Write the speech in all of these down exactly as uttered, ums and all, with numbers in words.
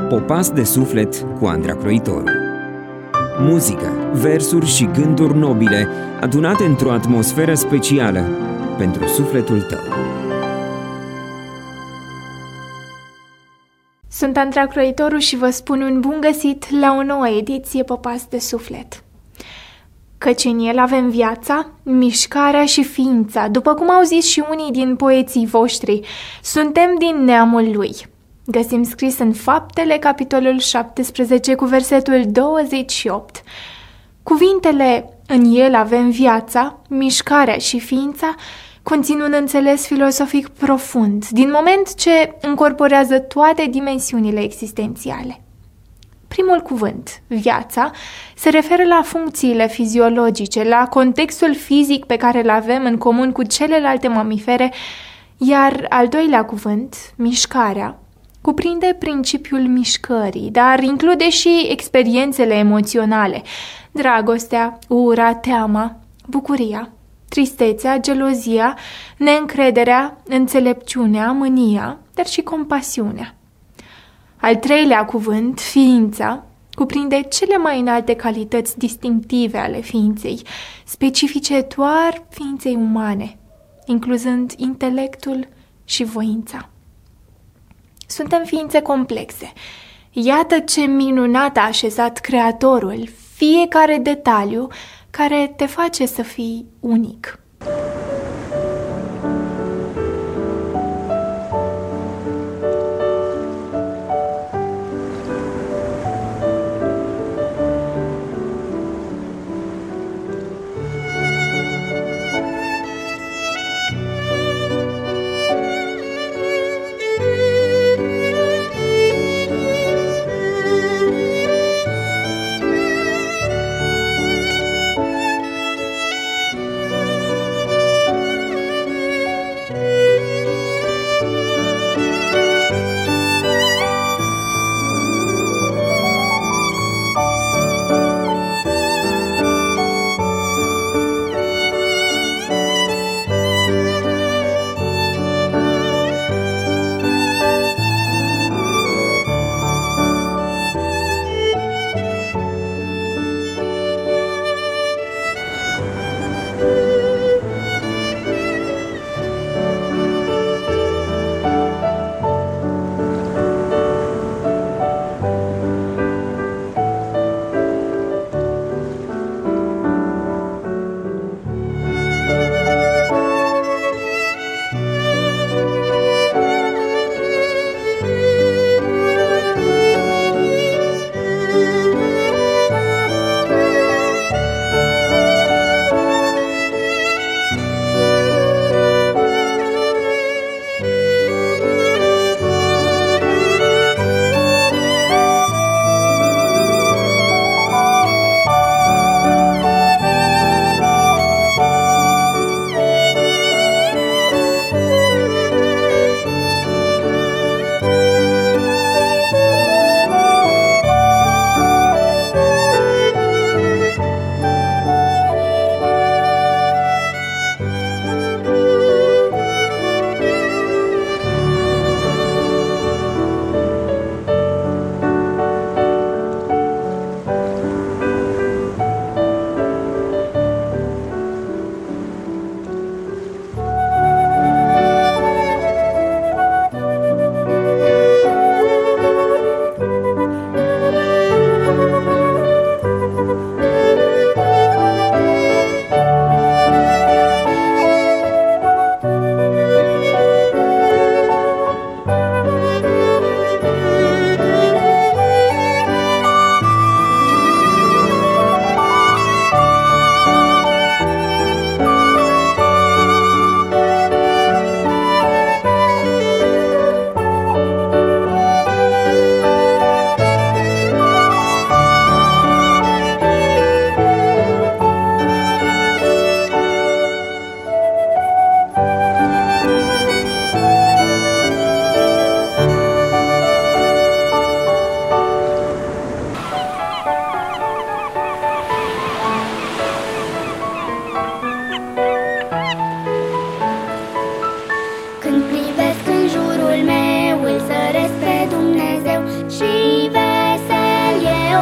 Popas de suflet cu Andra Croitoru. Muzică, versuri și gânduri nobile adunate într-o atmosferă specială pentru sufletul tău. Sunt Andra Croitoru și vă spun un bun găsit la o nouă ediție Popas de suflet. Căci în el avem viața, mișcarea și ființa, după cum au zis și unii din poeții voștri, suntem din neamul lui. Găsim scris în Faptele, capitolul șaptesprezece, cu versetul douăzeci și opt. Cuvintele în el avem viața, mișcarea și ființa conțin un înțeles filosofic profund, din moment ce încorporează toate dimensiunile existențiale. Primul cuvânt, viața, se referă la funcțiile fiziologice, la contextul fizic pe care îl avem în comun cu celelalte mamifere, iar al doilea cuvânt, mișcarea, cuprinde principiul mișcării, dar include și experiențele emoționale, dragostea, ura, teama, bucuria, tristețea, gelozia, neîncrederea, înțelepciunea, mânia, dar și compasiunea. Al treilea cuvânt, ființa, cuprinde cele mai înalte calități distinctive ale ființei, specifice doar ființei umane, incluzând intelectul și voința. Suntem ființe complexe. Iată ce minunat a așezat Creatorul fiecare detaliu care te face să fii unic.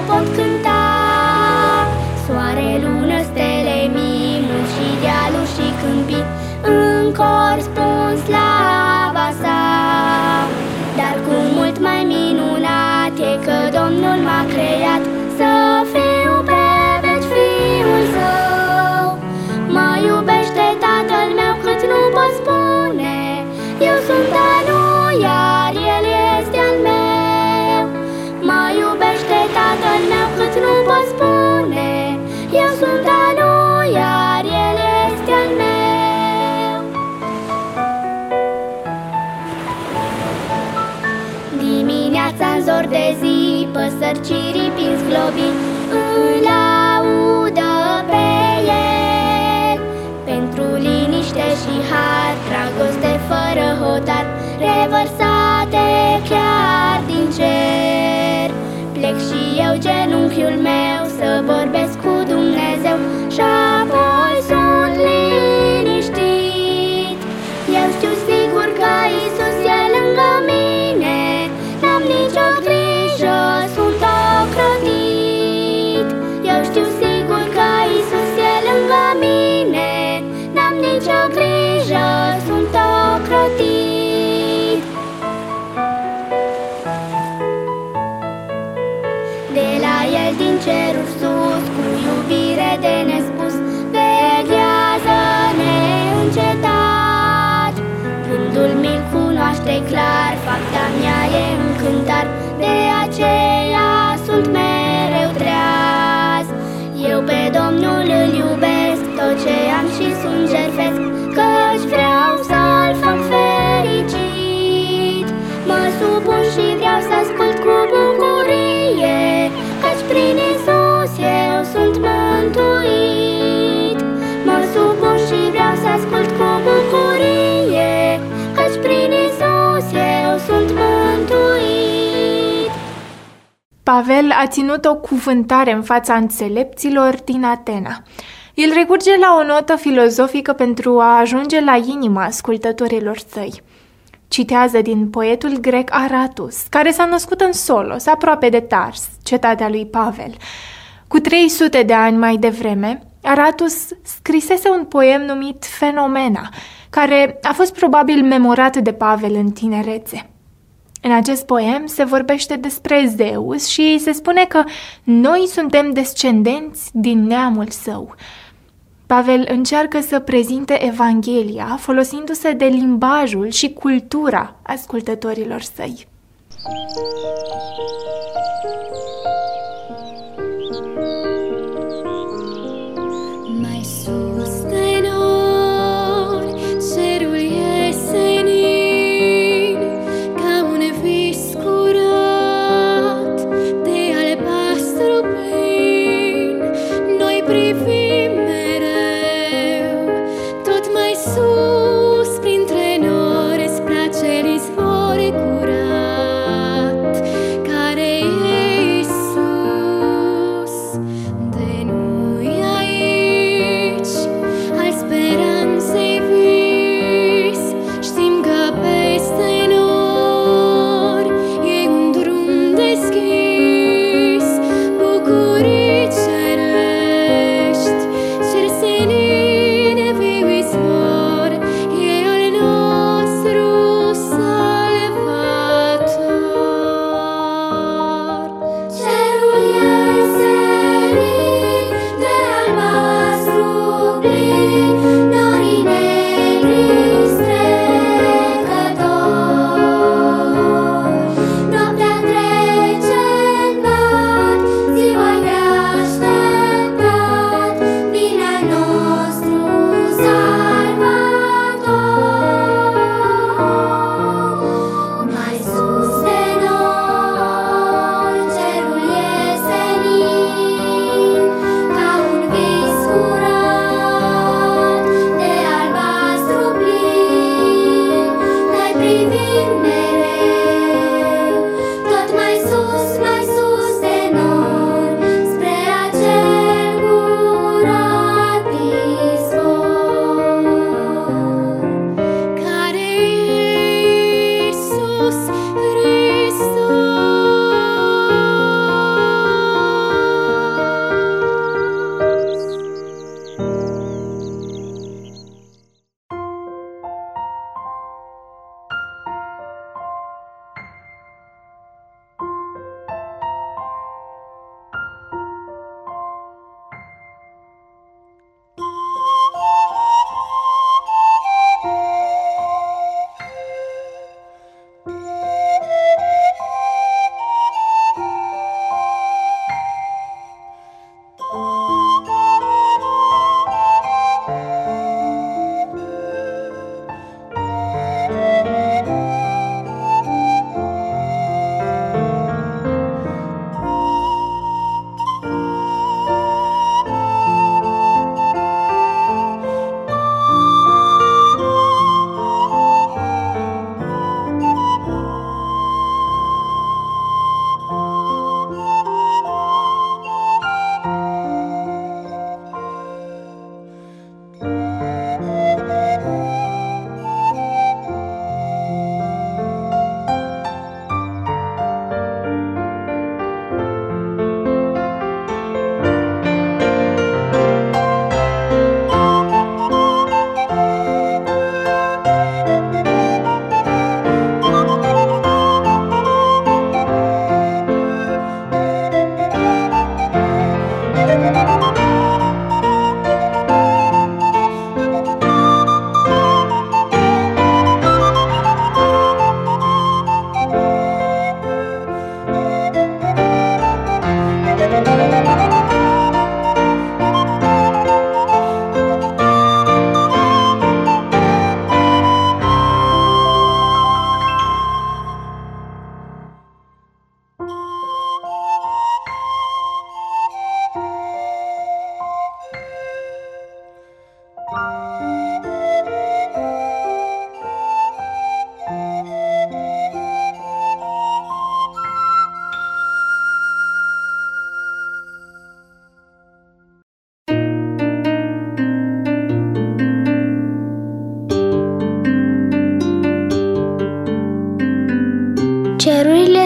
pot cânta. Soare, lună, stele, minuni și dealuri și câmpii în cor spun slava sa. Dar cu mult mai minunat e că Domnul m-a creat să fiu pe veci fiul său. Mă iubește Tatăl meu cât nu pot spune, eu sunt a lui, iar el este al meu. Mă iubește Tatăl meu cât nu pot spune, eu sunt a lui, iar el este al meu. Dimineața în zor de zi, păsări ciripind sclovii îl laudă pe el. Pentru liniște și har, dragoste fără hotar, revărsate chiar din cer. Plec și eu genunchiul meu să vorbesc cu Dumnezeu și apoi sunt liniștit. Eu știu sigur că Iisus e lângă mine, n-am nicio grijă, sunt ocrotit. Eu știu sigur că Iisus e lângă mine, n-am nicio grijă, sunt ocrotit. De la el din ceruri sus, cu iubire de nespus, veghează neîncetat. Gândul mi-l cunoaște clar, fapta mea e încântat, de aceea sunt mereu treaz. Eu pe Domnul îl iubesc, tot ce am și sunt jertfesc, căci vreau să-l fac fericit. Mă supun și vreau să ascult cu bucurie, căci prin Iisus eu sunt mântuit. Mă supun și vreau să ascult cu bucurie, căci prin Iisus eu sunt mântuit. Pavel a ținut o cuvântare în fața înțelepților din Atena. El recurge la o notă filozofică pentru a ajunge la inima ascultătorilor săi. Citează din poetul grec Aratus, care s-a născut în Solos, aproape de Tars, cetatea lui Pavel. Cu trei sute de ani mai devreme, Aratus scrisese un poem numit Fenomena, care a fost probabil memorat de Pavel în tinerețe. În acest poem se vorbește despre Zeus și se spune că noi suntem descendenți din neamul său. Pavel încearcă să prezinte Evanghelia folosindu-se de limbajul și cultura ascultătorilor săi. Mai sus de nori, cerul e senin, ca un vis curat de albastru plin. Noi privim mereu tot mai sus, printre nori, spre acel izvor curat, care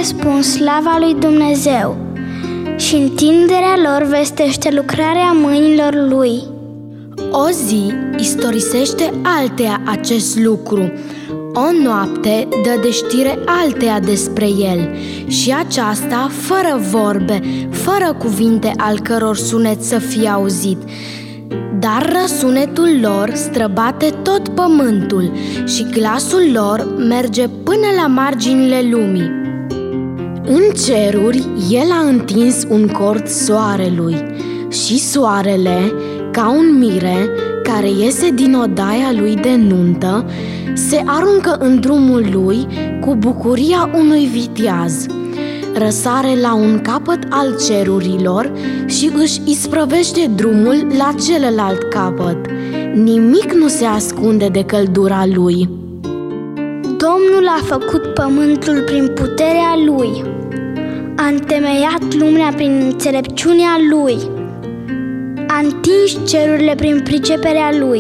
spun slava lui Dumnezeu și întinderea lor vestește lucrarea mâinilor lui. O zi istorisește alteia acest lucru, o noapte dă de știre alteia despre el, și aceasta fără vorbe, fără cuvinte al căror sunet să fie auzit. Dar răsunetul lor străbate tot pământul și glasul lor merge până la marginile lumii. În ceruri el a întins un cort soarelui și soarele, ca un mire care iese din odaia lui de nuntă, se aruncă în drumul lui cu bucuria unui viteaz. Răsare la un capăt al cerurilor și își isprăvește drumul la celălalt capăt. Nimic nu se ascunde de căldura lui. Domnul a făcut pământul prin puterea lui, a întemeiat lumea prin înțelepciunea lui, a întins cerurile prin priceperea lui.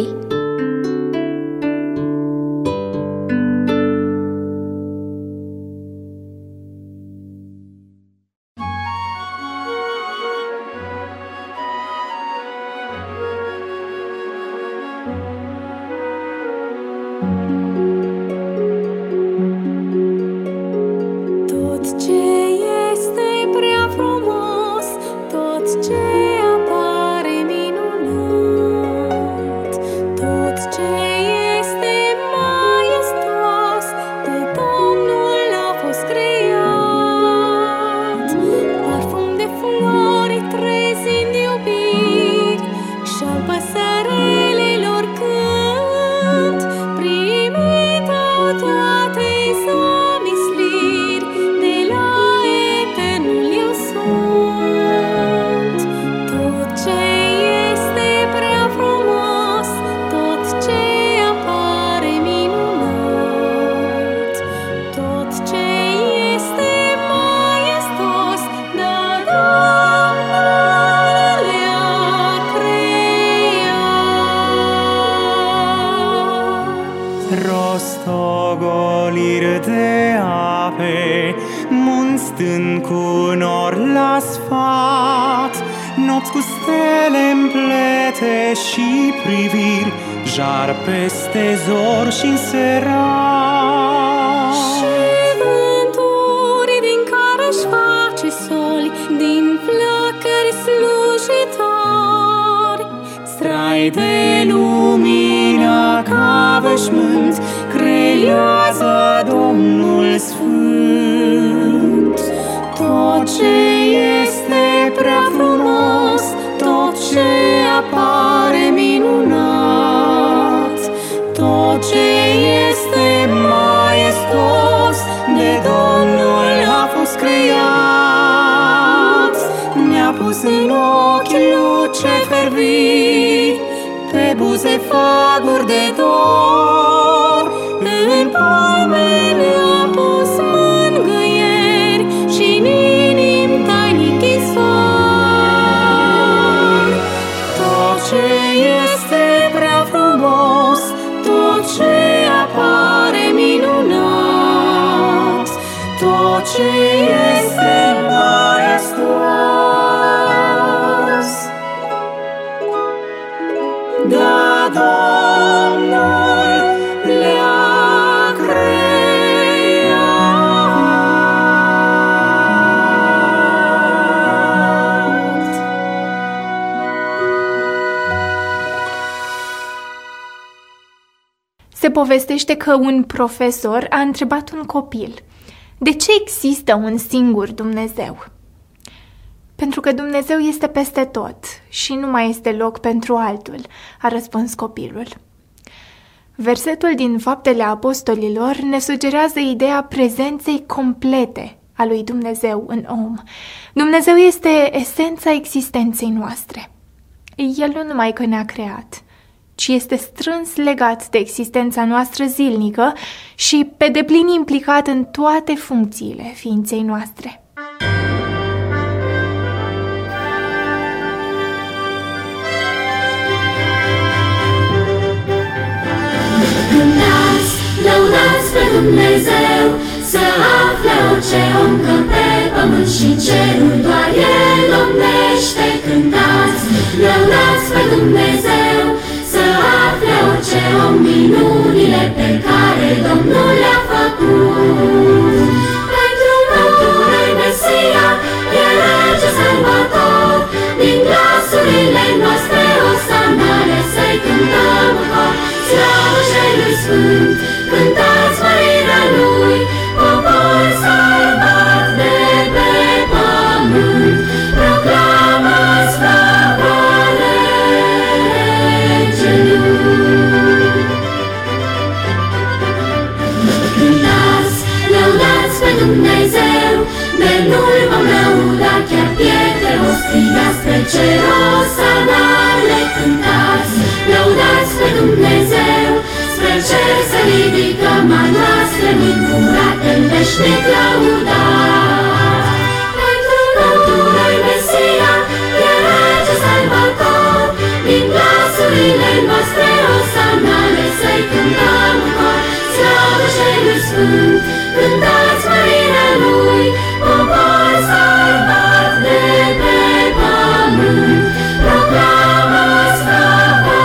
Rostogoliri de ape, munți stând cu nor la sfat, nopți cu stele-n plete și priviri, jar peste zor și-n serat. Și vânturi din care-și face soli, din flăcări slujitori, strai de lumină ca veșmânt, creează Domnul Sfânt. Tot ce este prea frumos, tot ce apare minunat, tot ce este maestos, de Domnul a fost creat. Ne-a pus în ochi luce ferviri, pe buze faguri de dor, în palme ne-a pus mângâieri și în inimi tainic izvor. Tot ce este prea frumos, tot ce apare minunat, tot ce este maestos, da, Domnul le-a creat. Se povestește că un profesor a întrebat un copil: de ce există un singur Dumnezeu? Pentru că Dumnezeu este peste tot și nu mai este loc pentru altul, a răspuns copilul. Versetul din Faptele Apostolilor ne sugerează ideea prezenței complete a lui Dumnezeu în om. Dumnezeu este esența existenței noastre. El nu numai că ne-a creat, ci este strâns legat de existența noastră zilnică și pe deplin implicat în toate funcțiile ființei noastre. Lăudați, lăudați pe Dumnezeu, să afle orice om că pe pământ și cerul doar El domnește. Cântați, lăudați pe Dumnezeu, să afle orice om minunile pe care Domnul le-a făcut. Pentru noi Mesia, e Rege Salvator, din glasurile noastre osanale să-i cântăm în cor. Slavă Celui Sfânt, cântați mărirea Lui, popor salvat de pe pământ, proclamă slava Regelui. Cântați, lăudați pe Dumnezeu, de Nu-L vom lăuda, chiar pietre o striga spre cer osanale. Cântați, lăudați pe Dumnezeu, spre cer să ridicăm a noastre mâini curate în veșnic lăudat. Pentru noi Mesia, e Rege Salvator, din glasurile noastre osanale să-i cântăm în cor. Slavă Celui Sfânt, cântați mărirea Lui, popor salvat de pe pământ, proclamă slava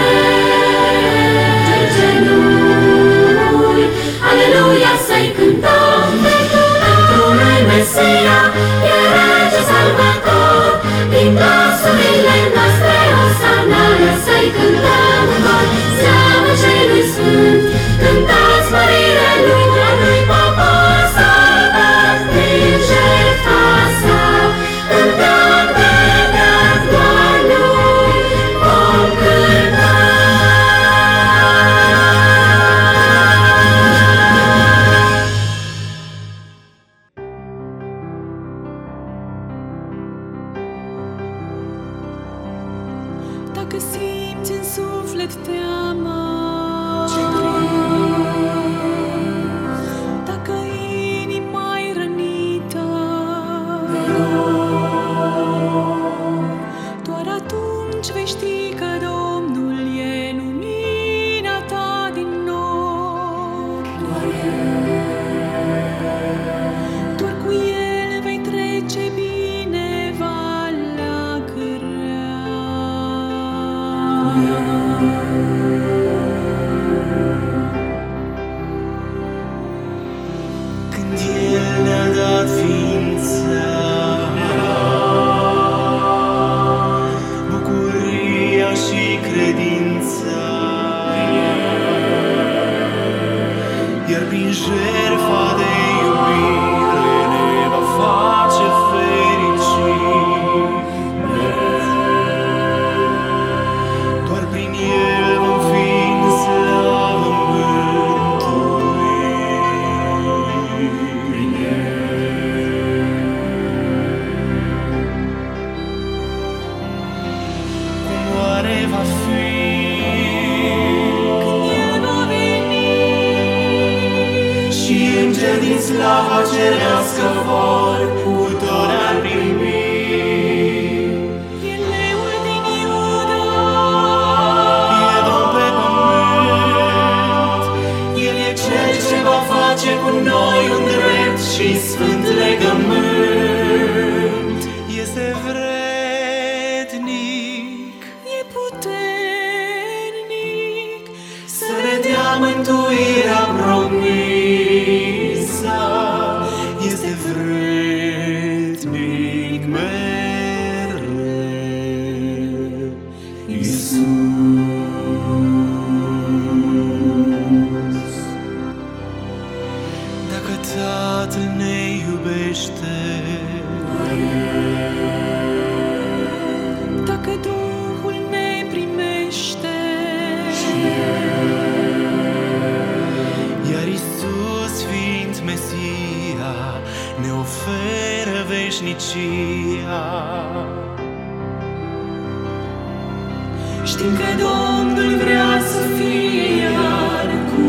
Regelui. Aleluia, să-i cântăm pentru noi Mesia, e Rege Salvator, din glasurile noastre osanale să-i cântăm în cor. Slavă Celui Sfânt, cântați mărirea Lui, popor salvat prin jertfa sa, în veac de veac doar Lui vom cânta. Dacă simți în suflet teamă, dacă inima-i rănită, doar atunci vei ști că Domnul e lumina ta din nor. Doar cu El vei trece bine valea grea. Când El ne-a dat ființa, bucuria și credința, iar prin jertfa de iubire ne va face fericiți. Doar prin El vom fi în slavă mântuiți. Cum oare va fi Când El va veni și îngeri din slava cerească vor cu tot ar primi? E leul din Iuda, E Domn pe pământ, El e Cel ce va face cu noi un drept și sfânt legământ. Este vrednic e puternic, să ne dea mântuirea promisă. Este vrednic mereu Iisus. Dacă Tatăl ne iubește, dacă Duhul ne primește, iar Iisus fiind Mesia ne oferă veșnicia. știm că Domnul vrea să fie iar cu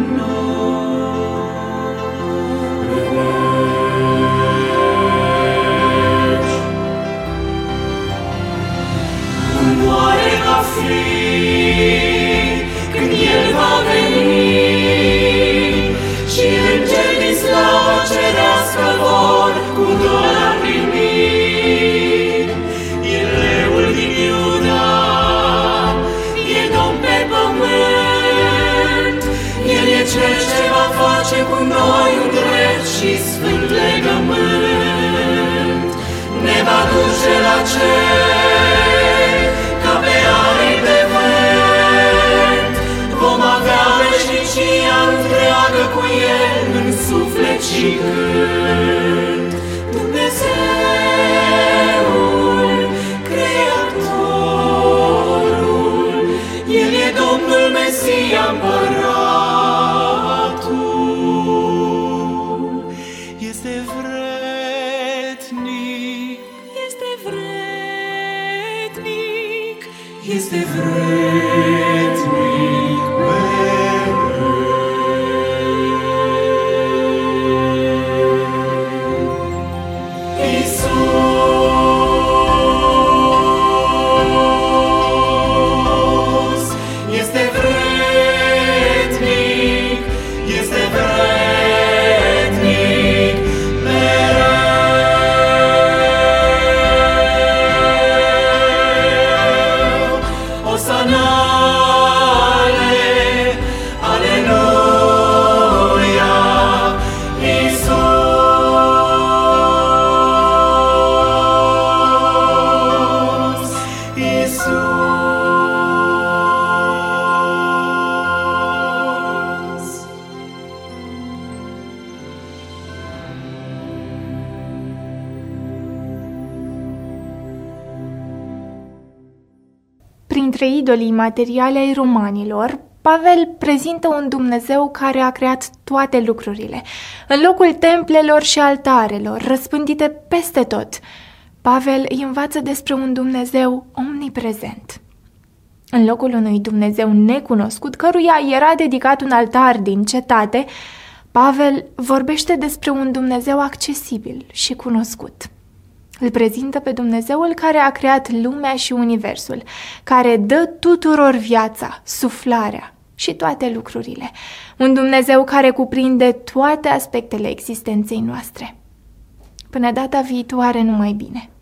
noi. Cum oare va fi când El va veni și îngeri din slavă cânt. Dumnezeul, Creatorul, El e Domnul Mesia, Împăratul. Este vrednic, Este vrednic, este vrednic mereu. Iisus este vrednic, este vrednic mereu. Osanale, aleluia, Iisus, Iisus. Printre idolii materiale ai romanilor, Pavel prezintă un Dumnezeu care a creat toate lucrurile, în locul templelor și altarelor, răspândite peste tot. Pavel îi învață despre un Dumnezeu omniprezent. În locul unui Dumnezeu necunoscut, căruia era dedicat un altar din cetate, Pavel vorbește despre un Dumnezeu accesibil și cunoscut. Îl prezintă pe Dumnezeul care a creat lumea și universul, care dă tuturor viața, suflarea și toate lucrurile. Un Dumnezeu care cuprinde toate aspectele existenței noastre. Până data viitoare, numai bine!